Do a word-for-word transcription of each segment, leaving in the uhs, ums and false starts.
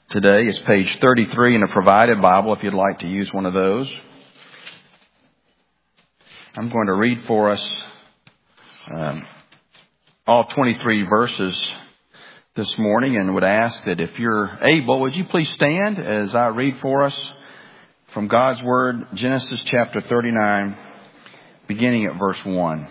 today is page thirty-three in a provided Bible if you'd like to use one of those. I'm going to read for us um, all twenty-three verses this morning and would ask that if you're able, would you please stand as I read for us from God's Word, Genesis chapter thirty-nine, beginning at verse one.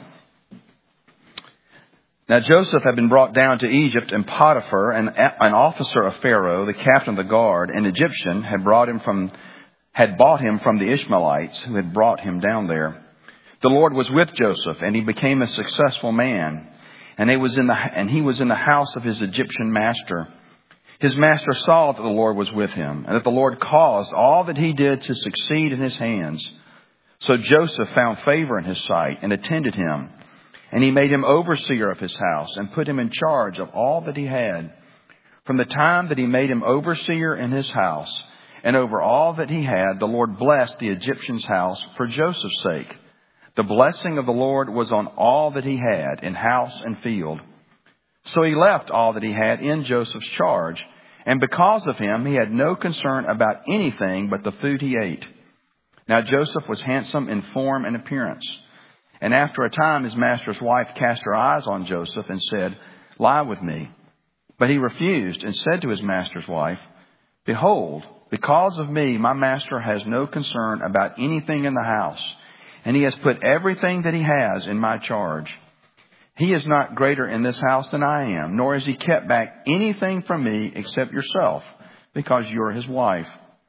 Now Joseph had been brought down to Egypt, and Potiphar, an, an officer of Pharaoh, the captain of the guard, an Egyptian, had brought him from, had bought him from the Ishmaelites who had brought him down there. The Lord was with Joseph, and he became a successful man, and he was in the and he was in the house of his Egyptian master. His master saw that the Lord was with him, and that the Lord caused all that he did to succeed in his hands. So Joseph found favor in his sight and attended him. And he made him overseer of his house and put him in charge of all that he had. From the time that he made him overseer in his house and over all that he had, the Lord blessed the Egyptian's house for Joseph's sake. The blessing of the Lord was on all that he had in house and field. So he left all that he had in Joseph's charge. And because of him, he had no concern about anything but the food he ate. Now Joseph was handsome in form and appearance. And after a time, his master's wife cast her eyes on Joseph and said, "Lie with me." But he refused and said to his master's wife, "Behold, because of me, my master has no concern about anything in the house, and he has put everything that he has in my charge. He is not greater in this house than I am, nor has he kept back anything from me except yourself, because you're his wife.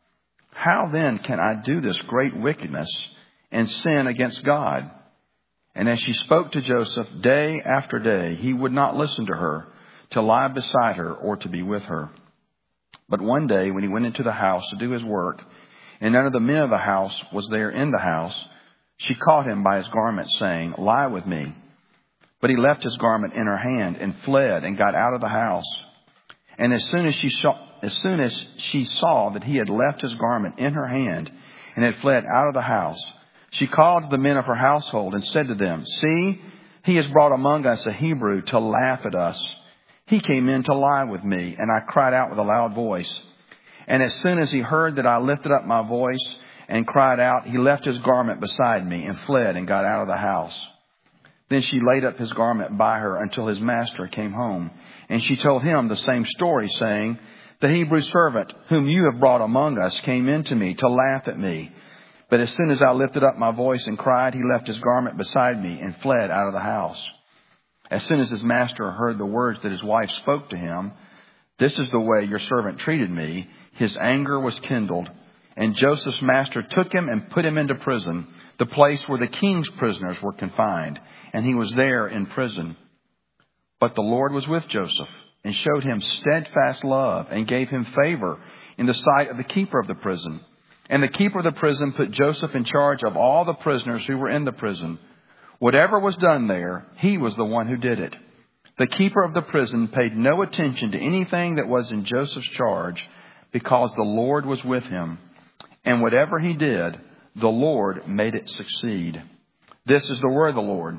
How then can I do this great wickedness and sin against God?" And as she spoke to Joseph day after day, he would not listen to her, to lie beside her or to be with her. But one day when he went into the house to do his work, and none of the men of the house was there in the house, she caught him by his garment, saying, "Lie with me." But he left his garment in her hand and fled and got out of the house. And as soon as she saw, as soon as she saw that he had left his garment in her hand and had fled out of the house, she called to the men of her household and said to them, "See, he has brought among us a Hebrew to laugh at us. He came in to lie with me." And I cried out with a loud voice. And as soon as he heard that I lifted up my voice and cried out, he left his garment beside me and fled and got out of the house. Then she laid up his garment by her until his master came home. And she told him the same story, saying, "The Hebrew servant whom you have brought among us came in to me to laugh at me. But as soon as I lifted up my voice and cried, he left his garment beside me and fled out of the house." As soon as his master heard the words that his wife spoke to him, "This is the way your servant treated me," his anger was kindled. And Joseph's master took him and put him into prison, the place where the king's prisoners were confined. And he was there in prison. But the Lord was with Joseph and showed him steadfast love and gave him favor in the sight of the keeper of the prison. And the keeper of the prison put Joseph in charge of all the prisoners who were in the prison. Whatever was done there, he was the one who did it. The keeper of the prison paid no attention to anything that was in Joseph's charge, because the Lord was with him. And whatever he did, the Lord made it succeed. This is the word of the Lord.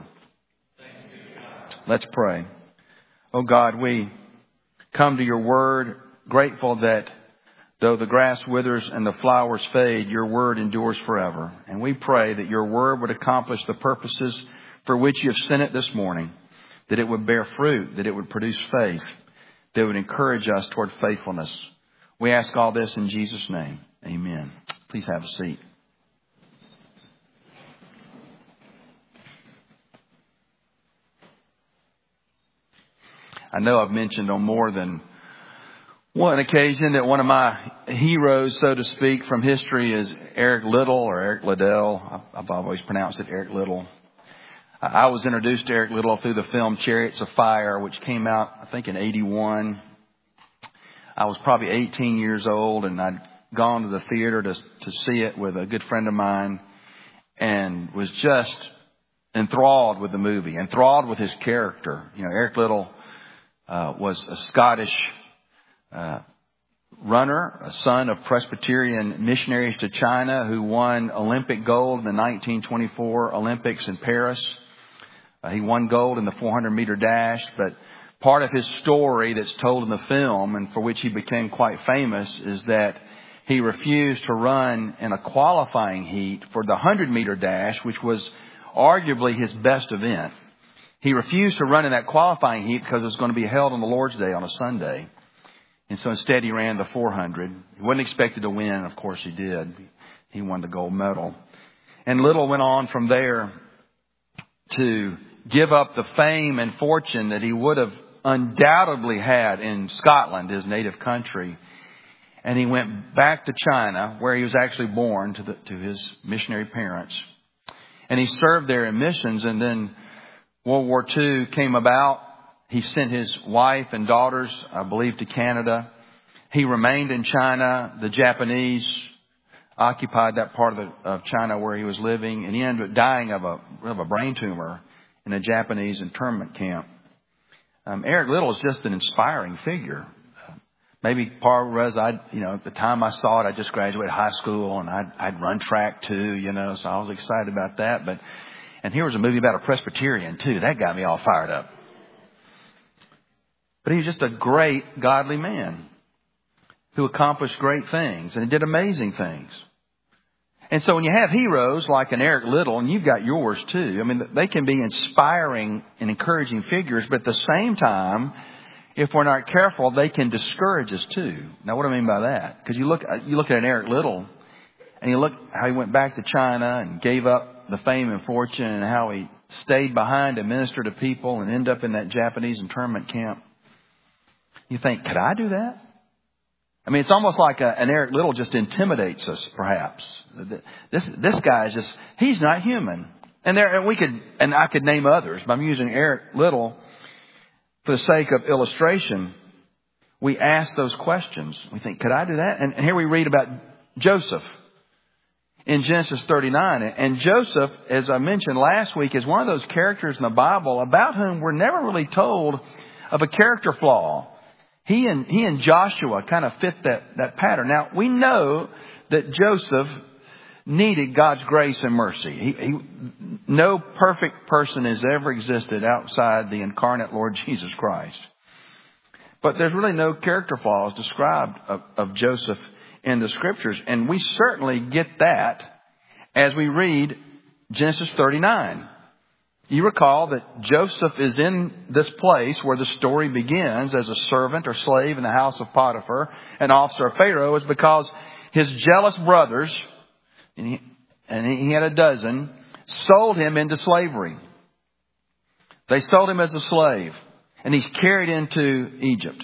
Let's pray. Oh God, we come to your word grateful that though the grass withers and the flowers fade, your word endures forever. And we pray that your word would accomplish the purposes for which you have sent it this morning, that it would bear fruit, that it would produce faith, that it would encourage us toward faithfulness. We ask all this in Jesus' name. Amen. Please have a seat. I know I've mentioned on more than one occasion that one of my heroes, so to speak, from history is Eric Liddell or Eric Liddell. I've always pronounced it Eric Liddell. I was introduced to Eric Liddell through the film Chariots of Fire, which came out, I think, in eighty-one. I was probably eighteen years old, and I'd gone to the theater to to see it with a good friend of mine and was just enthralled with the movie, enthralled with his character. You know, Eric Liddell uh, was a Scottish Uh, runner, a son of Presbyterian missionaries to China who won Olympic gold in the nineteen twenty-four Olympics in Paris. Uh, he won gold in the four hundred meter dash, but Part of his story that's told in the film, and for which he became quite famous, is that he refused to run in a qualifying heat for the one hundred meter dash, which was arguably his best event. He refused to run in that qualifying heat because it was going to be held on the Lord's Day on a Sunday. And so instead he ran the four hundred. He wasn't expected to win. Of course he did. He won the gold medal. And Little went on from there to give up the fame and fortune that he would have undoubtedly had in Scotland, his native country. And he went back to China, where he was actually born, to, the, to his missionary parents. And he served there in missions. And then World War Two came about. He sent his wife and daughters, I believe, to Canada. He remained in China. The Japanese occupied that part of, the, of China where he was living. And he ended up dying of a, of a brain tumor in a Japanese internment camp. Um, Eric Little is just an inspiring figure. Uh, maybe part was I, you know, at the time I saw it, I just graduated high school and I'd, I'd run track too, you know, so I was excited about that. But, and here was a movie about a Presbyterian too. That got me all fired up. But he was just a great, godly man who accomplished great things and did amazing things. And so when you have heroes like an Eric Little, and you've got yours too, I mean, they can be inspiring and encouraging figures, but at the same time, if we're not careful, they can discourage us too. Now, what do I mean by that? Because you look, you look at an Eric Little, and you look how he went back to China and gave up the fame and fortune, and how he stayed behind to minister to people and end up in that Japanese internment camp. You think, could I do that? I mean, it's almost like a, an Eric Little just intimidates us, perhaps. This this guy is just, he's not human. And there, and we could, and I could name others, but I'm using Eric Little for the sake of illustration. We ask those questions. We think, could I do that? And, and here we read about Joseph in Genesis thirty-nine. And Joseph, as I mentioned last week, is one of those characters in the Bible about whom we're never really told of a character flaw. He and, he and Joshua kind of fit that, that pattern. Now, we know that Joseph needed God's grace and mercy. He, he, no perfect person has ever existed outside the incarnate Lord Jesus Christ. But there's really no character flaws described of, of Joseph in the Scriptures. And we certainly get that as we read Genesis thirty-nine. You recall that Joseph is in this place where the story begins as a servant or slave in the house of Potiphar, an officer of Pharaoh, is because his jealous brothers, and he, and he had a dozen, sold him into slavery. They sold him as a slave, and he's carried into Egypt.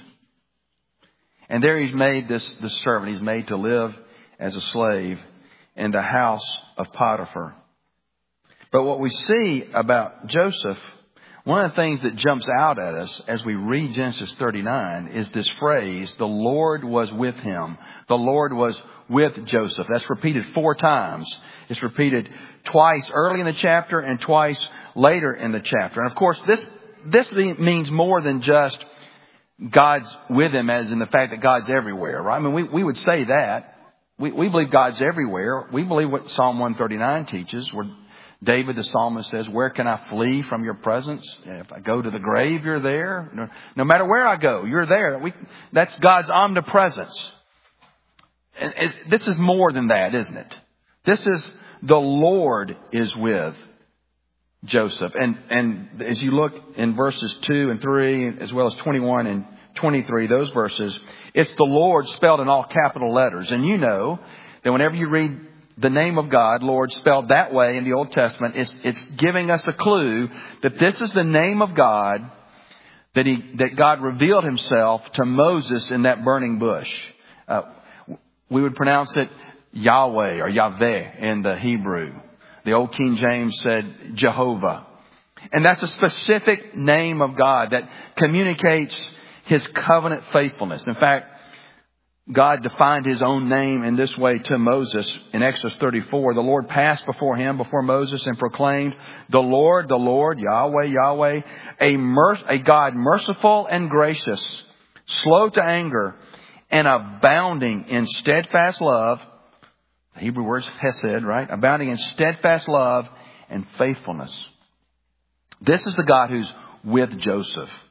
And there he's made this, this servant. He's made to live as a slave in the house of Potiphar. But what we see about Joseph, one of the things that jumps out at us as we read Genesis thirty-nine is this phrase, the Lord was with him. The Lord was with Joseph. That's repeated four times. It's repeated twice early in the chapter and twice later in the chapter. And of course, this, this means more than just God's with him, as in the fact that God's everywhere, right? I mean, we, we would say that. We, we believe God's everywhere. We believe what Psalm one thirty-nine teaches, where David, the psalmist, says, where can I flee from your presence? If I go to the grave, you're there. No, no matter where I go, you're there. We, that's God's omnipresence. And this is more than that, isn't it? This is the Lord is with Joseph. And, and as you look in verses two and three, as well as twenty-one and twenty-three, those verses, it's the Lord spelled in all capital letters. And you know that whenever you read the name of God, Lord, spelled that way in the Old Testament, it's, it's giving us a clue that this is the name of God, that he, that God revealed himself to Moses in that burning bush. Uh, we would pronounce it Yahweh or Yahweh in the Hebrew. The old King James said Jehovah. And that's a specific name of God that communicates his covenant faithfulness. In fact, God defined his own name in this way to Moses in Exodus thirty-four. The Lord passed before him, before Moses, and proclaimed, the Lord, the Lord, Yahweh, Yahweh, a, mer- a God merciful and gracious, slow to anger, and abounding in steadfast love. The Hebrew word is hesed, right? Abounding in steadfast love and faithfulness. This is the God who's with Joseph.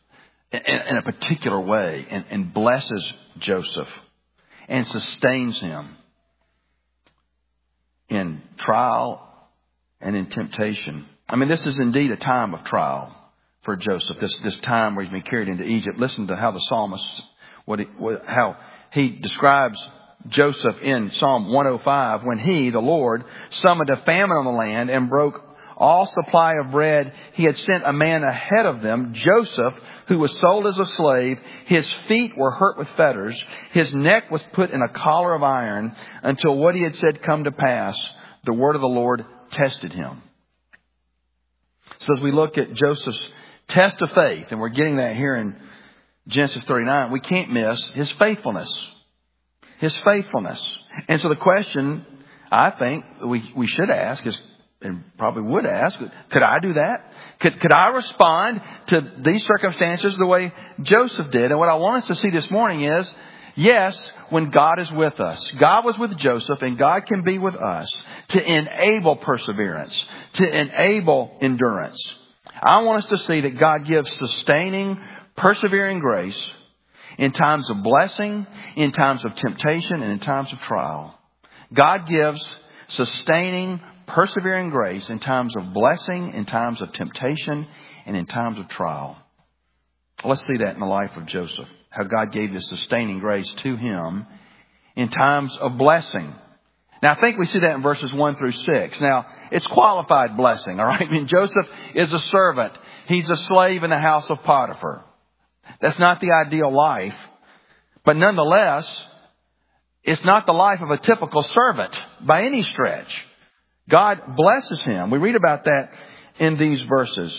in, in a particular way and, and blesses Joseph and sustains him in trial and in temptation. I mean, this is indeed a time of trial for Joseph, this, this time where he's been carried into Egypt. Listen to how the psalmist, what, he, what how he describes Joseph in Psalm one oh five. When he, the Lord, summoned a famine on the land and broke all supply of bread, he had sent a man ahead of them, Joseph, who was sold as a slave. His feet were hurt with fetters. His neck was put in a collar of iron until what he had said come to pass. The word of the Lord tested him. So as we look at Joseph's test of faith, and we're getting that here in Genesis thirty-nine, we can't miss his faithfulness. His faithfulness. And so the question I think we, we should ask is, and probably would ask, could I do that? Could, could I respond to these circumstances the way Joseph did? And what I want us to see this morning is, yes, when God is with us. God was with Joseph, and God can be with us to enable perseverance, to enable endurance. I want us to see that God gives sustaining, persevering grace in times of blessing, in times of temptation, and in times of trial. God gives sustaining, persevering grace in times of blessing, in times of temptation, and in times of trial. Let's see that in the life of Joseph. How God gave this sustaining grace to him in times of blessing. Now, I think we see that in verses one through six. Now, it's qualified blessing, all right? I mean, Joseph is a servant. He's a slave in the house of Potiphar. That's not the ideal life. But nonetheless, it's not the life of a typical servant by any stretch. God blesses him. We read about that in these verses.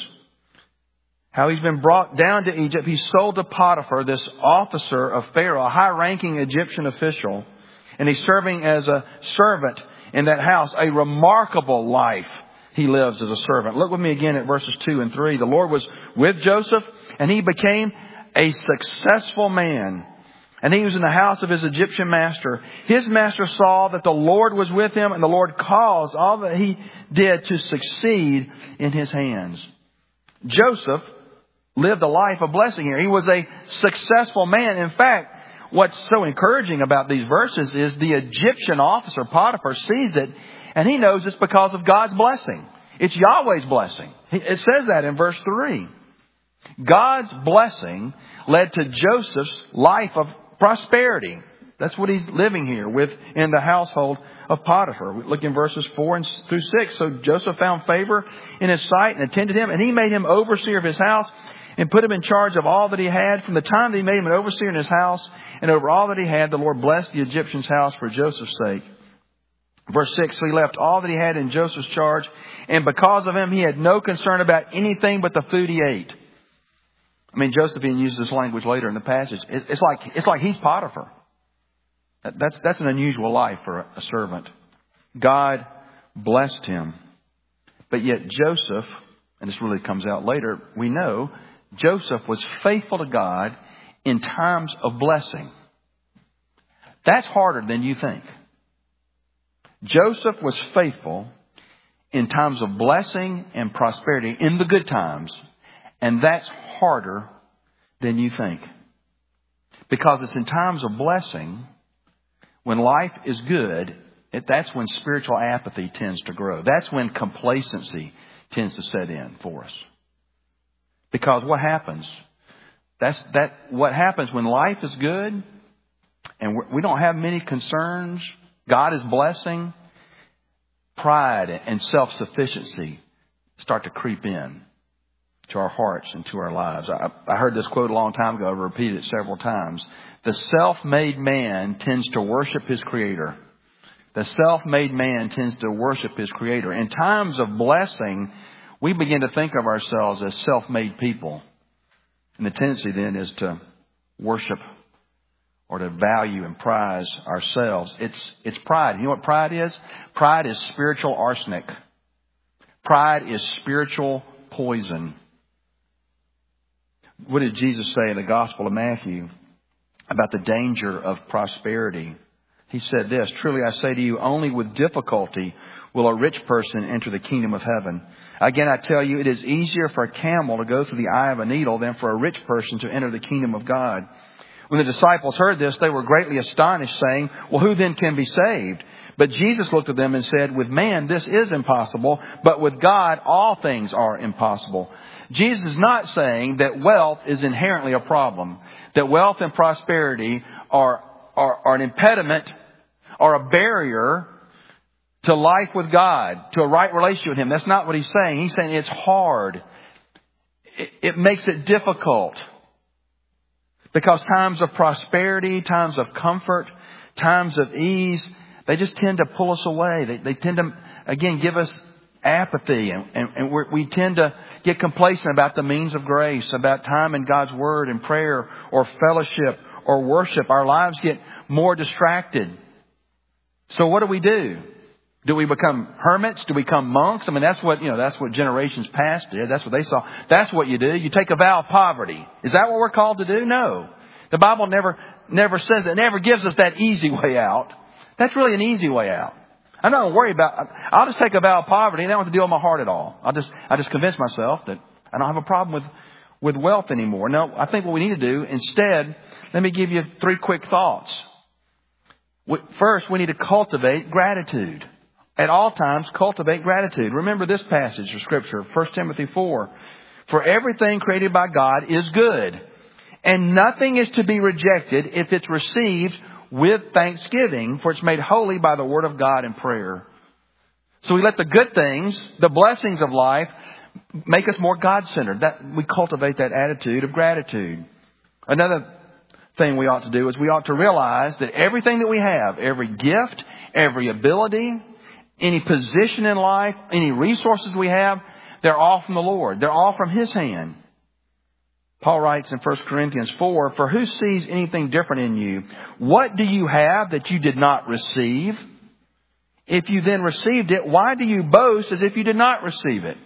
How he's been brought down to Egypt. He's sold to Potiphar, this officer of Pharaoh, a high-ranking Egyptian official. And he's serving as a servant in that house. A remarkable life he lives as a servant. Look with me again at verses two and three. The Lord was with Joseph, and he became a successful man. And he was in the house of his Egyptian master. His master saw that the Lord was with him, and the Lord caused all that he did to succeed in his hands. Joseph lived a life of blessing here. He was a successful man. In fact, what's so encouraging about these verses is the Egyptian officer, Potiphar, sees it, and he knows it's because of God's blessing. It's Yahweh's blessing. It says that in verse three. God's blessing led to Joseph's life of prosperity. That's what he's living here with in the household of Potiphar. We look in verses four and through six. So Joseph found favor in his sight and attended him, and he made him overseer of his house and put him in charge of all that he had. From the time that he made him an overseer in his house and over all that he had, the Lord blessed the Egyptian's house for Joseph's sake. Verse six, so he left all that he had in Joseph's charge, and because of him, he had no concern about anything but the food he ate. I mean, Joseph even uses this language later in the passage. It's like, it's like he's Potiphar. That's, that's an unusual life for a servant. God blessed him. But yet Joseph, and this really comes out later, we know Joseph was faithful to God in times of blessing. That's harder than you think. Joseph was faithful in times of blessing and prosperity, in the good times. And that's harder than you think. Because it's in times of blessing, when life is good, it, that's when spiritual apathy tends to grow. That's when complacency tends to set in for us. Because what happens? That's that. What happens when life is good and we don't have many concerns, God is blessing, pride and self-sufficiency start to creep in to our hearts and to our lives. I, I heard this quote a long time ago. I've repeated it several times. The self-made man tends to worship his creator. The self-made man tends to worship his creator. In times of blessing, we begin to think of ourselves as self-made people. And the tendency then is to worship or to value and prize ourselves. It's, it's pride. You know what pride is? Pride is spiritual arsenic. Pride is spiritual poison. What did Jesus say in the Gospel of Matthew about the danger of prosperity? he said this, "Truly I say to you, only with difficulty will a rich person enter the kingdom of heaven. Again, I tell you, it is easier for a camel to go through the eye of a needle than for a rich person to enter the kingdom of God." When the disciples heard this, they were greatly astonished, saying, "Well, who then can be saved?" But Jesus looked at them and said, "With man this is impossible, but with God all things are impossible." Jesus is not saying that wealth is inherently a problem, that wealth and prosperity are, are, are an impediment or a barrier to life with God, to a right relationship with Him. That's not what He's saying. He's saying it's hard. It, it makes it difficult. Because times of prosperity, times of comfort, times of ease, they just tend to pull us away. They, they tend to, again, give us apathy. And, and, and we're, we tend to get complacent about the means of grace, about time in God's Word and prayer or fellowship or worship. Our lives get more distracted. So what do we do? Do we become hermits? Do we become monks? I mean, that's what, you know, that's what generations past did. That's what they saw. That's what you do. You take a vow of poverty. Is that what we're called to do? No. The Bible never, never says it. It never gives us that easy way out. That's really an easy way out. I'm not going to worry about, I'll just take a vow of poverty and I don't have to deal with my heart at all. I'll just, I just convince myself that I don't have a problem with, with wealth anymore. No, I think what we need to do instead, let me give you three quick thoughts. First, we need to cultivate gratitude. At all times, cultivate gratitude. Remember this passage of Scripture, First Timothy four. "For everything created by God is good, and nothing is to be rejected if it's received with thanksgiving, for it's made holy by the word of God and prayer." So we let the good things, the blessings of life, make us more God-centered. That we cultivate that attitude of gratitude. Another thing we ought to do is we ought to realize that everything that we have, every gift, every ability, any position in life, any resources we have, they're all from the Lord. They're all from His hand. Paul writes in First Corinthians four, "For who sees anything different in you? What do you have that you did not receive? If you then received it, why do you boast as if you did not receive it?"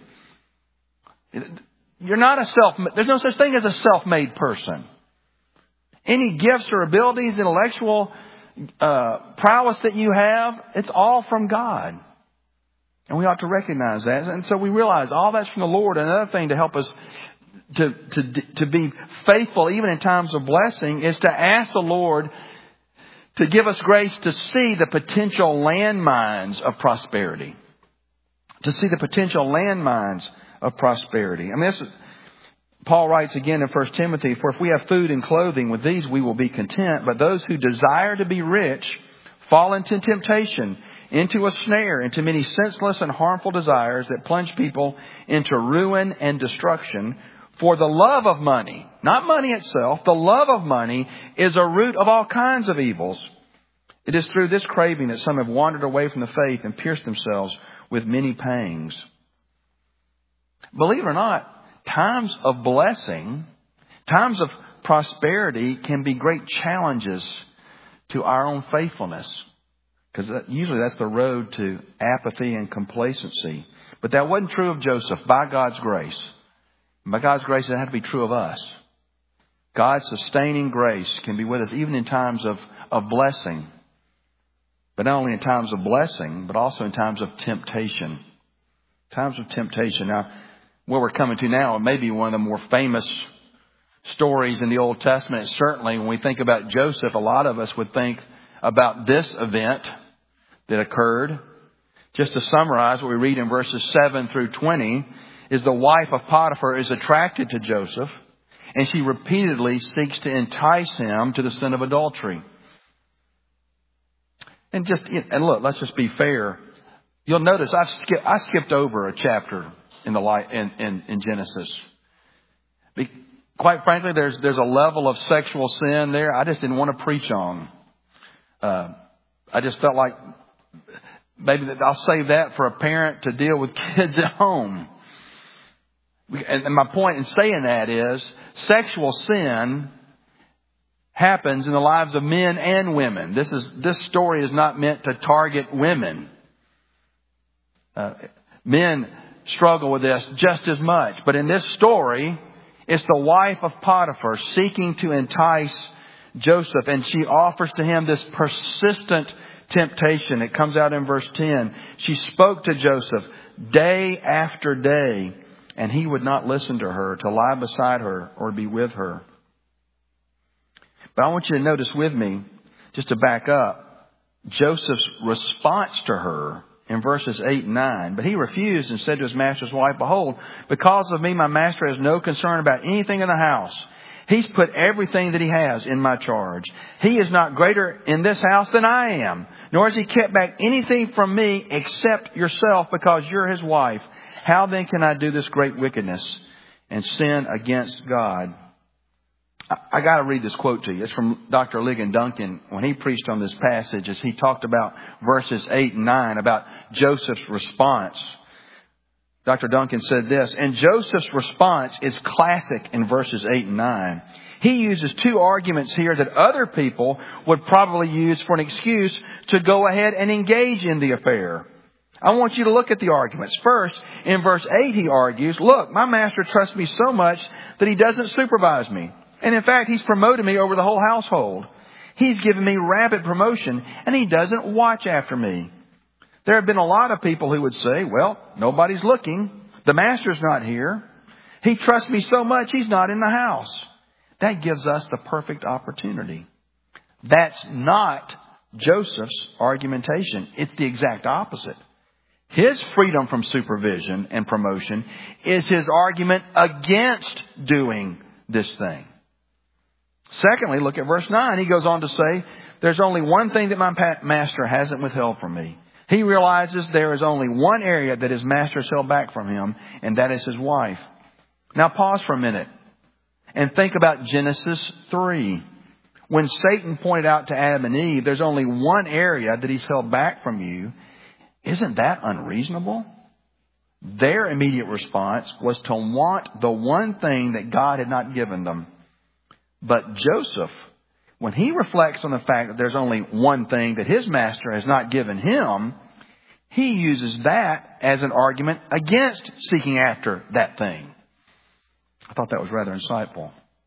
You're not a self, there's no such thing as a self-made person. Any gifts or abilities, intellectual uh, prowess that you have, it's all from God. And we ought to recognize that. And so we realize all that's from the Lord. Another thing to help us to, to, to be faithful even in times of blessing is to ask the Lord to give us grace to see the potential landmines of prosperity. To see the potential landmines of prosperity. I mean, this is, Paul writes again in First Timothy, "For if we have food and clothing, with these we will be content. But those who desire to be rich fall into temptation, into a snare, into many senseless and harmful desires that plunge people into ruin and destruction. For the love of money," not money itself, "the love of money is a root of all kinds of evils. It is through this craving that some have wandered away from the faith and pierced themselves with many pangs." Believe it or not, times of blessing, times of prosperity can be great challenges to our own faithfulness. Because usually that's the road to apathy and complacency. But that wasn't true of Joseph by God's grace. By God's grace, it had to be true of us. God's sustaining grace can be with us even in times of, of blessing. But not only in times of blessing, but also in times of temptation. Times of temptation. Now, where we're coming to now, it may be one of the more famous stories in the Old Testament. Certainly, when we think about Joseph, a lot of us would think about this event that occurred. Just to summarize what we read in verses seven through twenty, is the wife of Potiphar is attracted to Joseph, and she repeatedly seeks to entice him to the sin of adultery. And just and look, let's just be fair. You'll notice I've skipped, I skipped over a chapter in the light in, in, in Genesis. Be, quite frankly, there's there's a level of sexual sin there I just didn't want to preach on. Uh, I just felt like maybe that I'll save that for a parent to deal with kids at home. And, and my point in saying that is sexual sin happens in the lives of men and women. This is this story is not meant to target women. Uh, men struggle with this just as much. But in this story, it's the wife of Potiphar seeking to entice Joseph, and she offers to him this persistent temptation. It comes out in verse ten. She spoke to Joseph day after day, and he would not listen to her, to lie beside her or be with her. But I want you to notice with me, just to back up, Joseph's response to her in verses eight and nine. But he refused and said to his master's wife, "Behold, because of me, my master has no concern about anything in the house. He's put everything that he has in my charge. He is not greater in this house than I am, nor has he kept back anything from me except yourself, because you're his wife. How then can I do this great wickedness and sin against God?" I, I got to read this quote to you. It's from Doctor Ligon Duncan when he preached on this passage, as he talked about verses eight and nine, about Joseph's response. Doctor Duncan said this, "And Joseph's response is classic in verses eight and nine. He uses two arguments here that other people would probably use for an excuse to go ahead and engage in the affair. I want you to look at the arguments. First, in verse eight, he argues, "Look, my master trusts me so much that he doesn't supervise me. And in fact, he's promoted me over the whole household. He's given me rapid promotion, and he doesn't watch after me." There have been a lot of people who would say, "Well, nobody's looking. The master's not here. He trusts me so much, he's not in the house." That gives us the perfect opportunity. That's not Joseph's argumentation. It's the exact opposite. His freedom from supervision and promotion is his argument against doing this thing. Secondly, look at verse nine. He goes on to say, "There's only one thing that my master hasn't withheld from me." He realizes there is only one area that his master has held back from him, and that is his wife. Now pause for a minute and think about Genesis three. When Satan pointed out to Adam and Eve, there's only one area that he's held back from you. Isn't that unreasonable? Their immediate response was to want the one thing that God had not given them. But Joseph, when he reflects on the fact that there's only one thing that his master has not given him, he uses that as an argument against seeking after that thing. I thought that was rather insightful.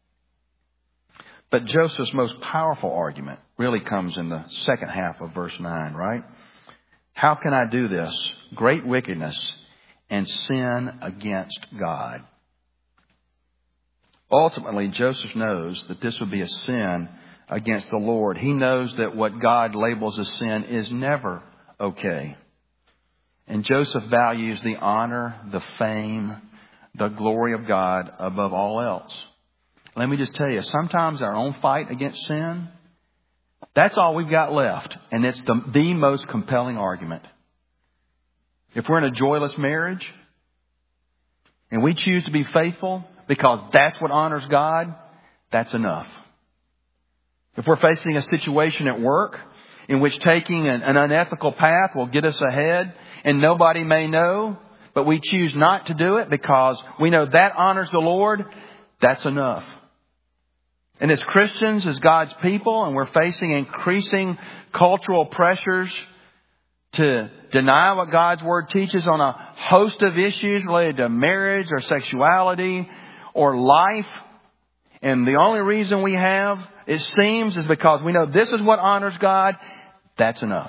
But Joseph's most powerful argument really comes in the second half of verse nine, right? How can I do this great wickedness and sin against God? Ultimately, Joseph knows that this would be a sin against the Lord. He knows that what God labels as sin is never okay. And Joseph values the honor, the fame, the glory of God above all else. Let me just tell you, sometimes our own fight against sin, that's all we've got left. And it's the, the most compelling argument. If we're in a joyless marriage and we choose to be faithful because that's what honors God, that's enough. If we're facing a situation at work in which taking an, an unethical path will get us ahead and nobody may know, but we choose not to do it because we know that honors the Lord, that's enough. And as Christians, as God's people, and we're facing increasing cultural pressures to deny what God's Word teaches on a host of issues related to marriage or sexuality or life, and the only reason we have, it seems, is because we know this is what honors God, that's enough.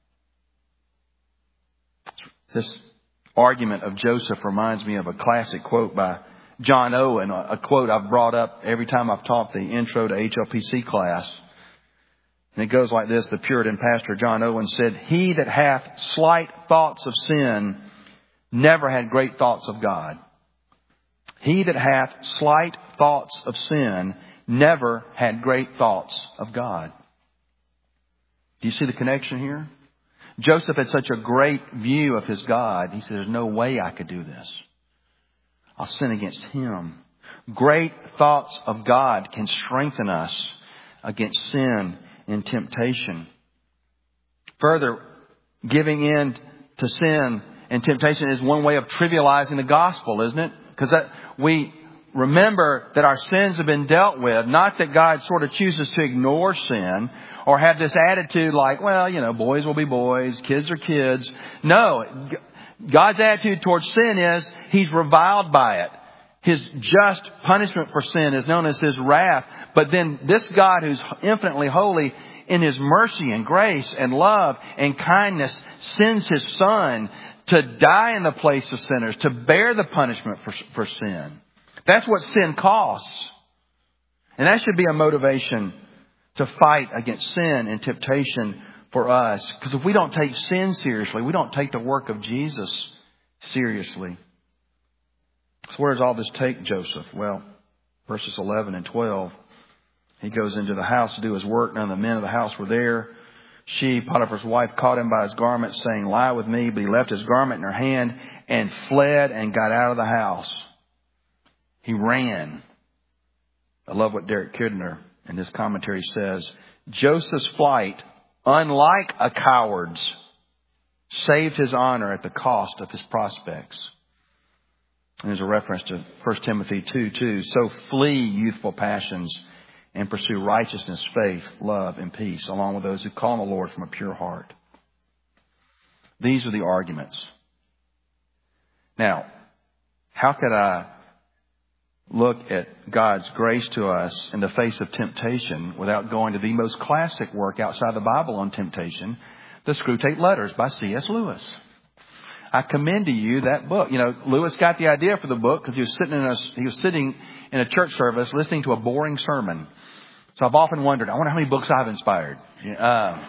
This argument of Joseph reminds me of a classic quote by John Owen, a quote I've brought up every time I've taught the intro to H L P C class. And it goes like this. The Puritan pastor John Owen said, "He that hath slight thoughts of sin never had great thoughts of God. He that hath slight thoughts of sin never had great thoughts of God." Do you see the connection here? Joseph had such a great view of his God. He said, "There's no way I could do this. I'll sin against him." Great thoughts of God can strengthen us against sin and temptation. Further, giving in to sin and temptation is one way of trivializing the gospel, isn't it? Because that we remember that our sins have been dealt with, not that God sort of chooses to ignore sin or have this attitude like, well, you know, boys will be boys, kids are kids. No, God's attitude towards sin is He's reviled by it. His just punishment for sin is known as His wrath. But then this God who's infinitely holy, in His mercy and grace and love and kindness, sends His Son to die in the place of sinners, to bear the punishment for, for sin. That's what sin costs. And that should be a motivation to fight against sin and temptation for us. Because if we don't take sin seriously, we don't take the work of Jesus seriously. So where does all this take Joseph? Well, verses eleven and twelve. He goes into the house to do his work. None of the men of the house were there. She, Potiphar's wife, caught him by his garment, saying, "Lie with me." But he left his garment in her hand and fled and got out of the house. He ran. I love what Derek Kidner in his commentary says. Joseph's flight, unlike a coward's, saved his honor at the cost of his prospects. And there's a reference to First Timothy two two. So flee youthful passions and pursue righteousness, faith, love, and peace, along with those who call on the Lord from a pure heart. These are the arguments. Now, how could I look at God's grace to us in the face of temptation without going to the most classic work outside the Bible on temptation, the Screwtape Letters by C S Lewis? I commend to you that book. You know, Lewis got the idea for the book because he was sitting in a he was sitting in a church service listening to a boring sermon. So I've often wondered, I wonder how many books I've inspired. Uh,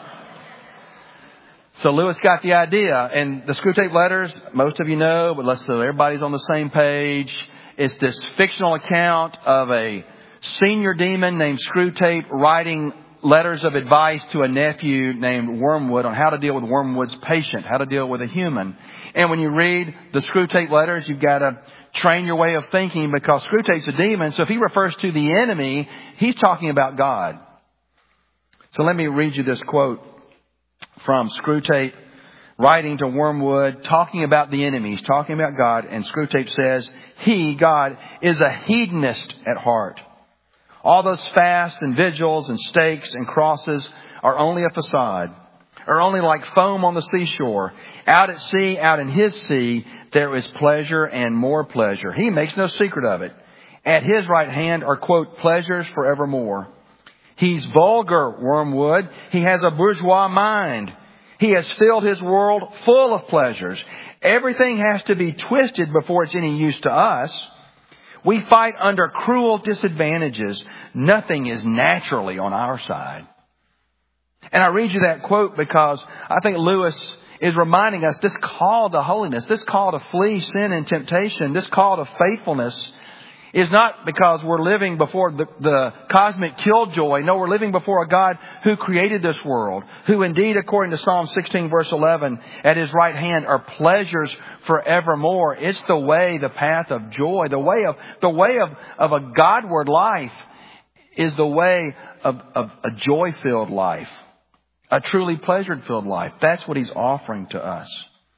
so Lewis got the idea, and the Screwtape Letters, most of you know, but let's so everybody's on the same page. It's this fictional account of a senior demon named Screwtape writing letters of advice to a nephew named Wormwood on how to deal with Wormwood's patient, how to deal with a human. And when you read the Screwtape Letters, you've got to train your way of thinking because Screwtape's a demon. So if he refers to the enemy, he's talking about God. So let me read you this quote from Screwtape writing to Wormwood, talking about the enemy. He's talking about God. And Screwtape says, he, God, is a hedonist at heart. All those fasts and vigils and stakes and crosses are only a facade, are only like foam on the seashore. Out at sea, out in His sea, there is pleasure and more pleasure. He makes no secret of it. At His right hand are, quote, pleasures forevermore. He's vulgar, Wormwood. He has a bourgeois mind. He has filled His world full of pleasures. Everything has to be twisted before it's any use to us. We fight under cruel disadvantages. Nothing is naturally on our side. And I read you that quote because I think Lewis is reminding us this call to holiness, this call to flee sin and temptation, this call to faithfulness is not because we're living before the, the cosmic killjoy. No, we're living before a God who created this world, who indeed, according to Psalm sixteen, verse eleven, at His right hand are pleasures forevermore. It's the way, the path of joy, the way of the way of, of a Godward life is the way of, of a joy-filled life, a truly pleasure-filled life. That's what He's offering to us.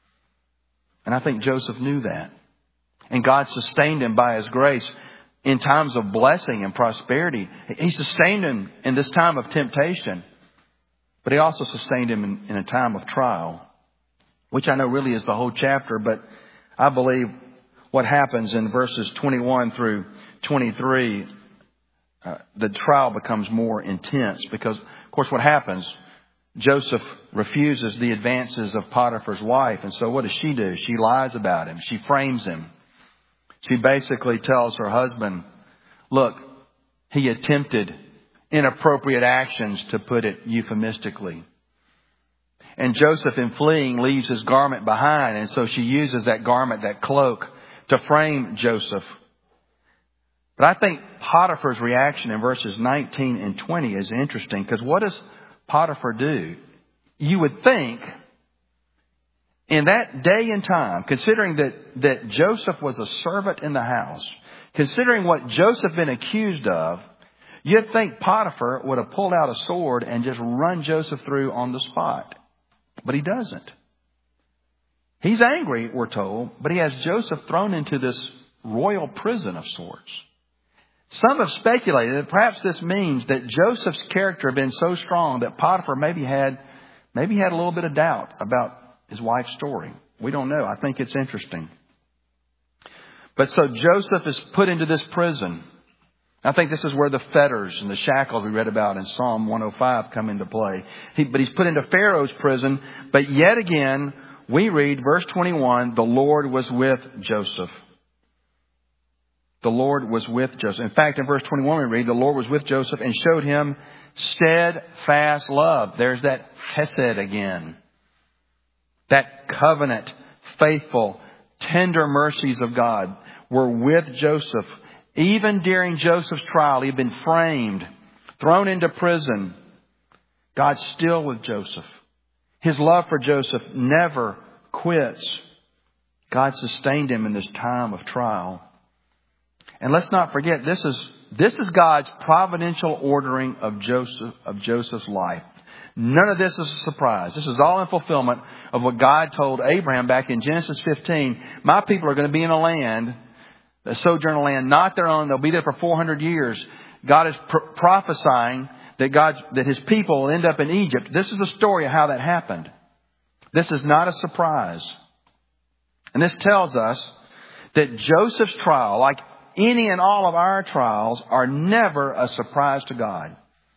And I think Joseph knew that. And God sustained him by His grace in times of blessing and prosperity. He sustained him in this time of temptation. But He also sustained him in, in a time of trial, which I know really is the whole chapter. But I believe what happens in verses twenty-one through twenty-three, uh, the trial becomes more intense. Because, of course, what happens, Joseph refuses the advances of Potiphar's wife. And so what does she do? She lies about him. She frames him. She basically tells her husband, look, he attempted inappropriate actions, to put it euphemistically. And Joseph, in fleeing, leaves his garment behind. And so she uses that garment, that cloak, to frame Joseph. But I think Potiphar's reaction in verses nineteen and twenty is interesting. Because what does Potiphar do? You would think, in that day and time, considering that, that Joseph was a servant in the house, considering what Joseph had been accused of, you'd think Potiphar would have pulled out a sword and just run Joseph through on the spot. But he doesn't. He's angry, we're told, but he has Joseph thrown into this royal prison of sorts. Some have speculated that perhaps this means that Joseph's character had been so strong that Potiphar maybe had, maybe had a little bit of doubt about his wife's story. We don't know. I think it's interesting. But so Joseph is put into this prison. I think this is where the fetters and the shackles we read about in Psalm one oh five come into play. He, but he's put into Pharaoh's prison. But yet again, we read verse twenty-one, the Lord was with Joseph. The Lord was with Joseph. In fact, in verse twenty-one we read, the Lord was with Joseph and showed him steadfast love. There's that hesed again. That covenant, faithful, tender mercies of God were with Joseph. Even during Joseph's trial, he had been framed, thrown into prison. God's still with Joseph. His love for Joseph never quits. God sustained him in this time of trial. And let's not forget, this is this is God's providential ordering of Joseph of Joseph's life. None of this is a surprise. This is all in fulfillment of what God told Abraham back in Genesis fifteen. My people are going to be in a land, a sojourner land, not their own. They'll be there for four hundred years. God is pr- prophesying that God, that His people will end up in Egypt. This is a story of how that happened. This is not a surprise. And this tells us that Joseph's trial, like any and all of our trials, are never a surprise to God.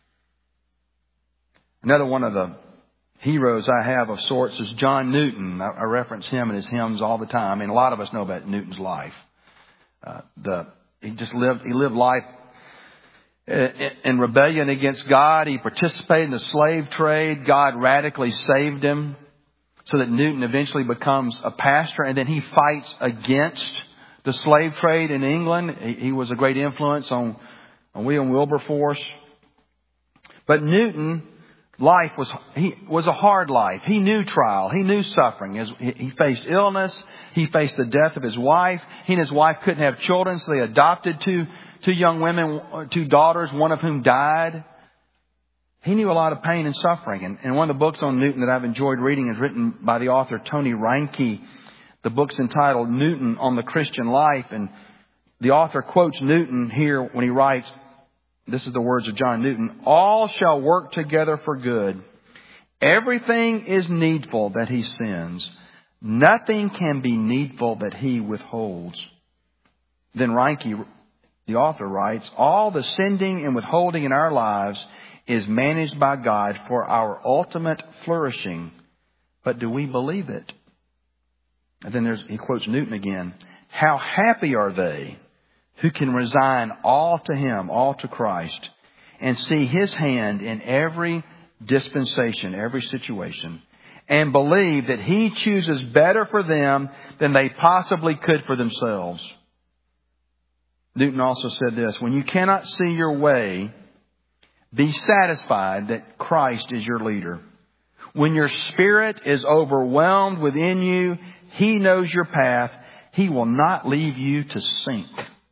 Another one of the heroes I have of sorts is John Newton. I, I reference him in his hymns all the time. I mean, a lot of us know about Newton's life. Uh, the he just lived he lived life in rebellion against God. He participated in the slave trade. God radically saved him so that Newton eventually becomes a pastor, and then he fights against the slave trade in England. He, he was a great influence on, on William Wilberforce. But Newton, life was he was a hard life. He knew trial. He knew suffering. His, he, he faced illness. He faced the death of his wife. He and his wife couldn't have children, so they adopted two two young women, two daughters, one of whom died. He knew a lot of pain and suffering. And, and one of the books on Newton that I've enjoyed reading is written by the author Tony Reinke. The book's entitled Newton on the Christian Life. And the author quotes Newton here when he writes, this is the words of John Newton, all shall work together for good. Everything is needful that he sends. Nothing can be needful that he withholds. Then Reinke, the author, writes, all the sending and withholding in our lives is managed by God for our ultimate flourishing. But do we believe it? And then there's, he quotes Newton again. How happy are they who can resign all to Him, all to Christ, and see His hand in every dispensation, every situation, and believe that He chooses better for them than they possibly could for themselves. Newton also said this, when you cannot see your way, be satisfied that Christ is your leader. When your spirit is overwhelmed within you, He knows your path. He will not leave you to sink.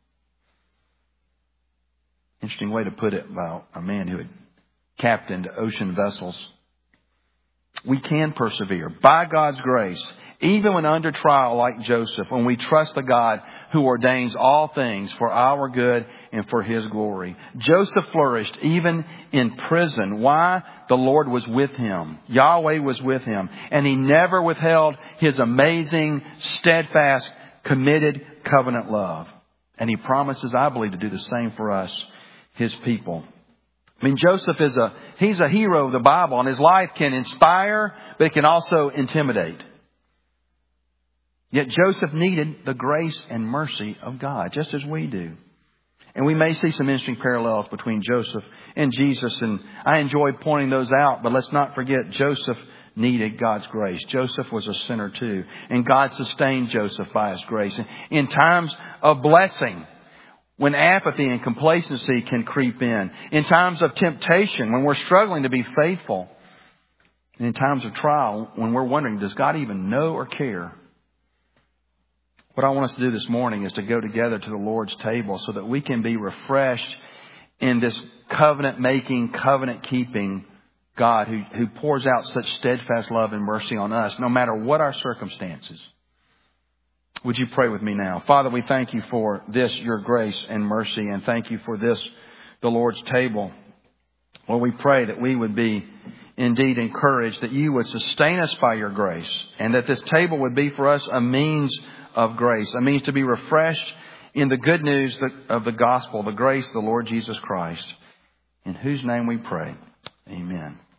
Interesting way to put it about a man who had captained ocean vessels. We can persevere by God's grace, even when under trial like Joseph, when we trust the God who ordains all things for our good and for His glory. Joseph flourished even in prison. Why? The Lord was with him. Yahweh was with him. And He never withheld His amazing, steadfast, committed covenant love. And He promises, I believe, to do the same for us, His people. I mean, Joseph is a, he's a hero of the Bible, and his life can inspire, but it can also intimidate. Yet Joseph needed the grace and mercy of God, just as we do. And we may see some interesting parallels between Joseph and Jesus, and I enjoy pointing those out, but let's not forget Joseph needed God's grace. Joseph was a sinner too, and God sustained Joseph by His grace. In times of blessing, when apathy and complacency can creep in. In times of temptation, when we're struggling to be faithful. And in times of trial, when we're wondering, does God even know or care? What I want us to do this morning is to go together to the Lord's table so that we can be refreshed in this covenant-making, covenant-keeping God who, who pours out such steadfast love and mercy on us, no matter what our circumstances. Would you pray with me now? Father, we thank You for this, Your grace and mercy, and thank You for this, the Lord's table. Lord, we pray that we would be indeed encouraged that you would sustain us by your grace, and that this table would be for us a means of grace, a means to be refreshed in the good news of the gospel, the grace of the Lord Jesus Christ, in whose name we pray. Amen.